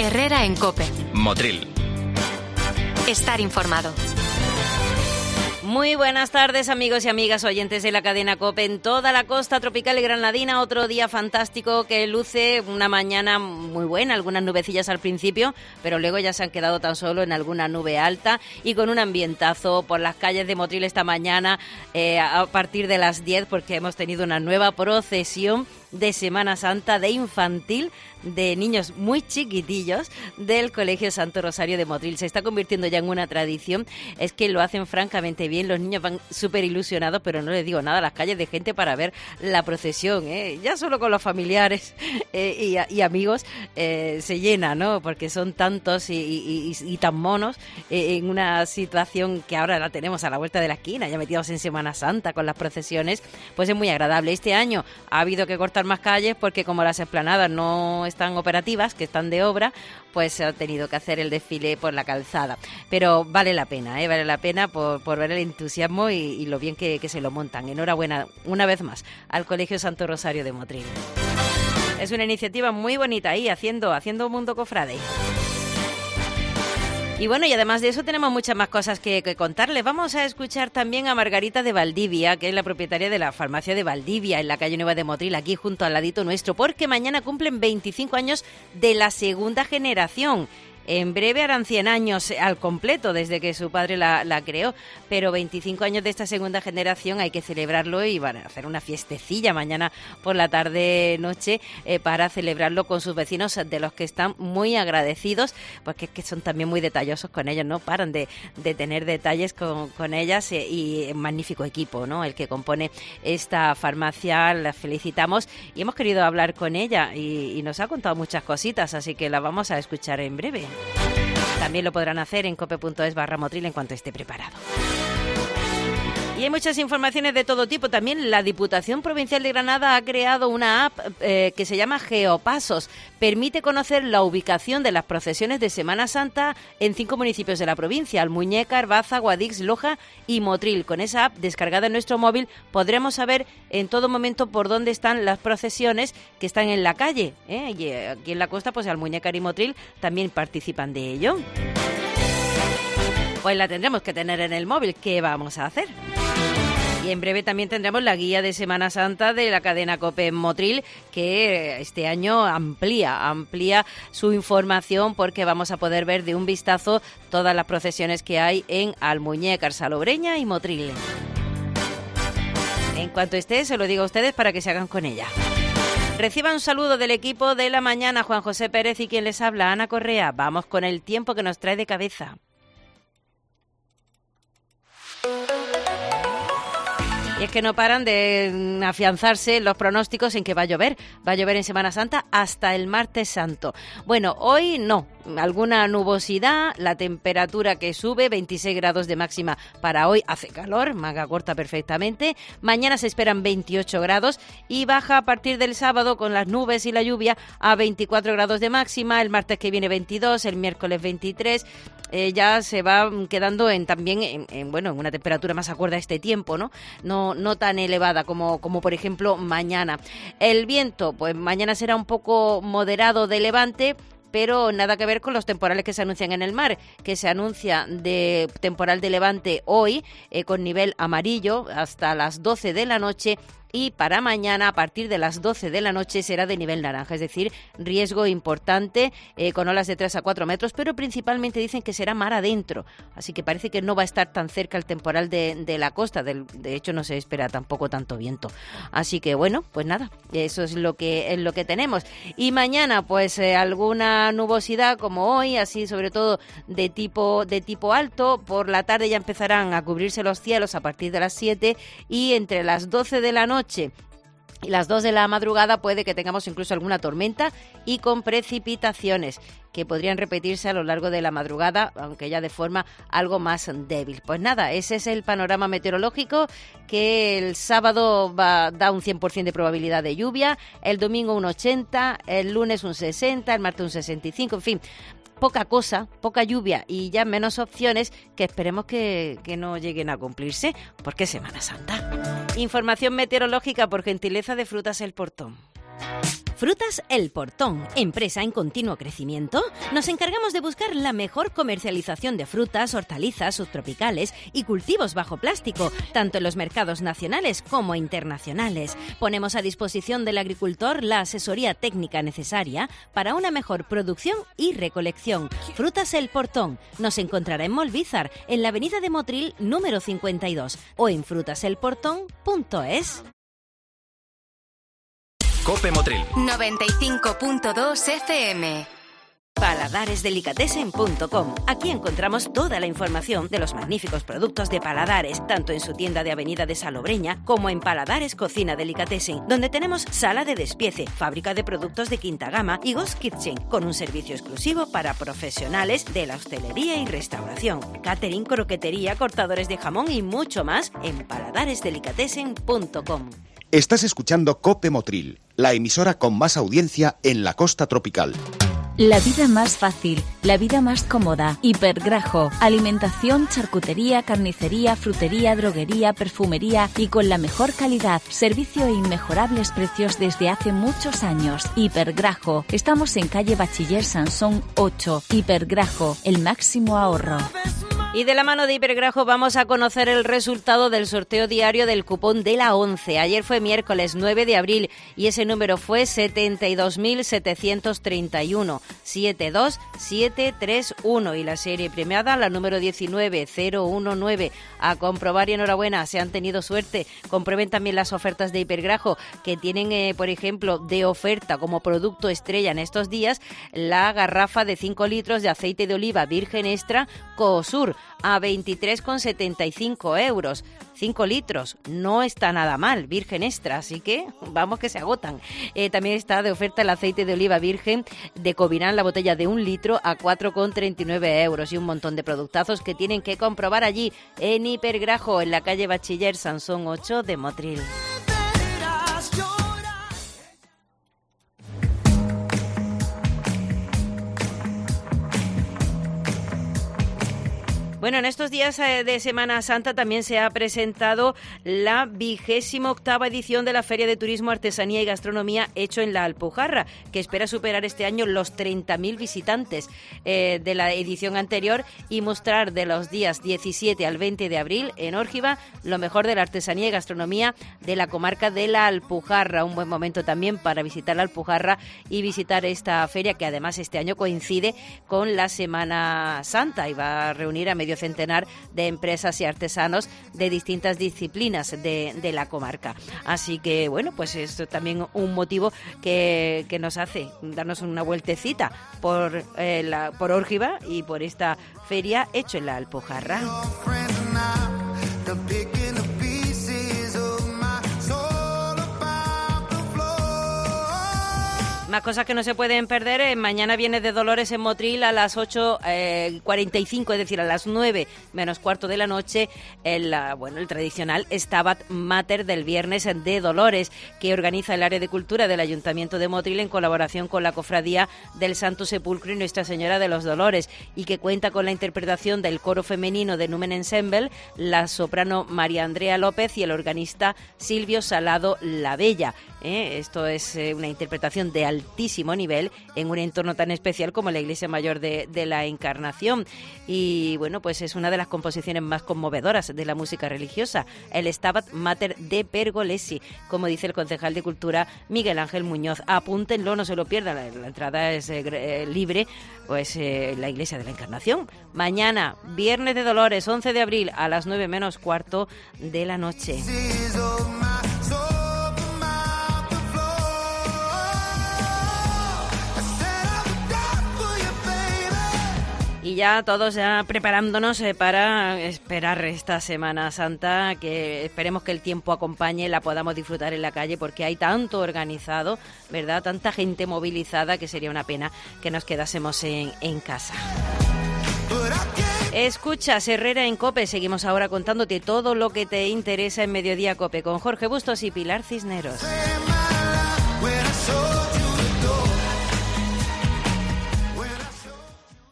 Herrera en COPE. Motril. Estar informado. Muy buenas tardes, amigos y amigas oyentes de la cadena COPE en toda la costa tropical y granadina. Otro día fantástico que luce, una mañana muy buena, algunas nubecillas al principio, pero luego ya se han quedado tan solo en alguna nube alta y con un ambientazo por las calles de Motril esta mañana a partir de las 10, porque hemos tenido una nueva procesión de Semana Santa de infantil de niños muy chiquitillos del Colegio Santo Rosario de Motril. Se está convirtiendo ya en una tradición, es que lo hacen francamente bien, los niños van súper ilusionados, pero no les digo nada, a las calles de gente para ver la procesión, ya solo con los familiares y amigos se llena, ¿no? Porque son tantos y tan monos en una situación que ahora la tenemos a la vuelta de la esquina, ya metidos en Semana Santa con las procesiones, pues es muy agradable. Este año ha habido que cortar más calles porque como las explanadas no están operativas, que están de obra, pues se ha tenido que hacer el desfile por la calzada. Pero vale la pena, vale la pena por ver el entusiasmo y lo bien que se lo montan. Enhorabuena una vez más al Colegio Santo Rosario de Motril. Es una iniciativa muy bonita ahí, haciendo Mundo Cofrade. Y bueno, y además de eso tenemos muchas más cosas que contarles. Vamos a escuchar también a Margarita de Valdivia, que es la propietaria de la farmacia de Valdivia, en la calle Nueva de Motril, aquí junto al ladito nuestro, porque mañana cumplen 25 años de la segunda generación. En breve harán 100 años al completo desde que su padre la creó, pero 25 años de esta segunda generación hay que celebrarlo y van a hacer una fiestecilla mañana por la tarde-noche para celebrarlo con sus vecinos, de los que están muy agradecidos, porque es que son también muy detallosos con ellos, no paran de tener detalles con ellas y un magnífico equipo, ¿no? El que compone esta farmacia, la felicitamos y hemos querido hablar con ella y nos ha contado muchas cositas, así que la vamos a escuchar en breve. También lo podrán hacer en cope.es/Motril en cuanto esté preparado. Y hay muchas informaciones de todo tipo. También la Diputación Provincial de Granada ha creado una app que se llama Geopasos. Permite conocer la ubicación de las procesiones de Semana Santa en 5 municipios de la provincia: Almuñécar, Baza, Guadix, Loja y Motril. Con esa app descargada en nuestro móvil podremos saber en todo momento por dónde están las procesiones que están en la calle. Y aquí en la costa, pues Almuñécar y Motril también participan de ello. Pues la tendremos que tener en el móvil. ¿Qué vamos a hacer? Y en breve también tendremos la guía de Semana Santa de la cadena COPE en Motril, que este año amplía su información, porque vamos a poder ver de un vistazo todas las procesiones que hay en Almuñécar, Salobreña y Motril. En cuanto esté, se lo digo a ustedes para que se hagan con ella. Reciban un saludo del equipo de la mañana, Juan José Pérez y quien les habla, Ana Correa. Vamos con el tiempo que nos trae de cabeza. Y es que no paran de afianzarse los pronósticos en que va a llover. Va a llover en Semana Santa hasta el martes santo. Bueno, hoy no. Alguna nubosidad, la temperatura que sube, 26 grados de máxima para hoy. Hace calor, manga corta perfectamente. Mañana se esperan 28 grados y baja a partir del sábado con las nubes y la lluvia a 24 grados de máxima. El martes que viene 22, el miércoles 23. Ya se va quedando también en una temperatura más acorde a este tiempo, ¿no? No tan elevada como por ejemplo mañana. El viento, pues mañana será un poco moderado de levante, pero nada que ver con los temporales que se anuncian en el mar, que se anuncia de temporal de levante hoy con nivel amarillo hasta las 12 de la noche. Y para mañana, a partir de las 12 de la noche, será de nivel naranja, es decir, riesgo importante con olas de 3 a 4 metros, pero principalmente dicen que será mar adentro, así que parece que no va a estar tan cerca el temporal de la costa, de hecho no se espera tampoco tanto viento. Así que bueno, pues nada, eso es lo que tenemos. Y mañana, pues alguna nubosidad como hoy, así sobre todo de tipo alto. Por la tarde ya empezarán a cubrirse los cielos a partir de las 7 y entre las 12 de la noche y las 2 de la madrugada puede que tengamos incluso alguna tormenta y con precipitaciones que podrían repetirse a lo largo de la madrugada, aunque ya de forma algo más débil. Pues nada, ese es el panorama meteorológico, que el sábado da un 100% de probabilidad de lluvia, el domingo un 80%, el lunes un 60%, el martes un 65%, en fin. Poca cosa, poca lluvia y ya menos opciones que esperemos que no lleguen a cumplirse, porque es Semana Santa. Información meteorológica por gentileza de Frutas El Portón. Frutas El Portón, empresa en continuo crecimiento. Nos encargamos de buscar la mejor comercialización de frutas, hortalizas, subtropicales y cultivos bajo plástico, tanto en los mercados nacionales como internacionales. Ponemos a disposición del agricultor la asesoría técnica necesaria para una mejor producción y recolección. Frutas El Portón. Nos encontrará en Molvízar, en la avenida de Motril número 52 o en frutaselportón.es. Cope Motril 95.2 FM. Paladaresdelicatessen.com. Aquí encontramos toda la información de los magníficos productos de Paladares, tanto en su tienda de Avenida de Salobreña como en Paladares Cocina Delicatessen, donde tenemos sala de despiece, fábrica de productos de quinta gama y Ghost Kitchen, con un servicio exclusivo para profesionales de la hostelería y restauración, catering, croquetería, cortadores de jamón y mucho más en paladaresdelicatessen.com. Estás escuchando Cope Motril, la emisora con más audiencia en la costa tropical. La vida más fácil, la vida más cómoda. Hipergrajo, alimentación, charcutería, carnicería, frutería, droguería, perfumería y con la mejor calidad. Servicio e inmejorables precios desde hace muchos años. Hipergrajo, estamos en calle Bachiller Sansón 8. Hipergrajo, el máximo ahorro. Y de la mano de Hipergrajo vamos a conocer el resultado del sorteo diario del cupón de la 11. Ayer fue miércoles 9 de abril y ese número fue 72.731, 72731 y la serie premiada, la número 19019. A comprobar y enhorabuena, se han tenido suerte. Comprueben también las ofertas de Hipergrajo que tienen, por ejemplo, de oferta como producto estrella en estos días, la garrafa de 5 litros de aceite de oliva virgen extra Coosur a 23,75 euros. 5 litros, no está nada mal, virgen extra, así que vamos que se agotan. También está de oferta el aceite de oliva virgen de Covirán, la botella de 1 litro a 4,39 euros y un montón de productazos que tienen que comprobar allí en Hipergrajo, en la calle Bachiller Sansón 8 de Motril. Bueno, en estos días de Semana Santa también se ha presentado la 28ª edición de la Feria de Turismo, Artesanía y Gastronomía Hecho en la Alpujarra, que espera superar este año los 30.000 visitantes de la edición anterior y mostrar de los días 17 al 20 de abril en Órgiva lo mejor de la artesanía y gastronomía de la comarca de la Alpujarra. Un buen momento también para visitar la Alpujarra y visitar esta feria que además este año coincide con la Semana Santa y va a reunir a medio centenar de empresas y artesanos de distintas disciplinas de la comarca. Así que, bueno, pues es también un motivo que nos hace darnos una vueltecita por Órgiva y por esta feria Hecho en la Alpujarra. Más cosas que no se pueden perder. Mañana viene de Dolores en Motril a las 8:45, es decir, a las 9 menos cuarto de la noche, el tradicional Stabat Mater del Viernes de Dolores, que organiza el área de cultura del Ayuntamiento de Motril en colaboración con la Cofradía del Santo Sepulcro y Nuestra Señora de los Dolores, y que cuenta con la interpretación del coro femenino de Numen Ensemble, la soprano María Andrea López y el organista Silvio Salado La Bella. Esto es una interpretación de altísimo nivel en un entorno tan especial como la Iglesia Mayor de la Encarnación. Y bueno, pues es una de las composiciones más conmovedoras de la música religiosa, el Stabat Mater de Pergolesi, como dice el concejal de Cultura Miguel Ángel Muñoz. Apúntenlo, no se lo pierdan, la entrada es libre, pues la Iglesia de la Encarnación. Mañana, Viernes de Dolores, 11 de abril, a las 9 menos cuarto de la noche. Y ya todos preparándonos para esperar esta Semana Santa, que esperemos que el tiempo acompañe, la podamos disfrutar en la calle, porque hay tanto organizado, ¿verdad? Tanta gente movilizada que sería una pena que nos quedásemos en casa. Escuchas Herrera en COPE. Seguimos ahora contándote todo lo que te interesa en Mediodía COPE con Jorge Bustos y Pilar Cisneros.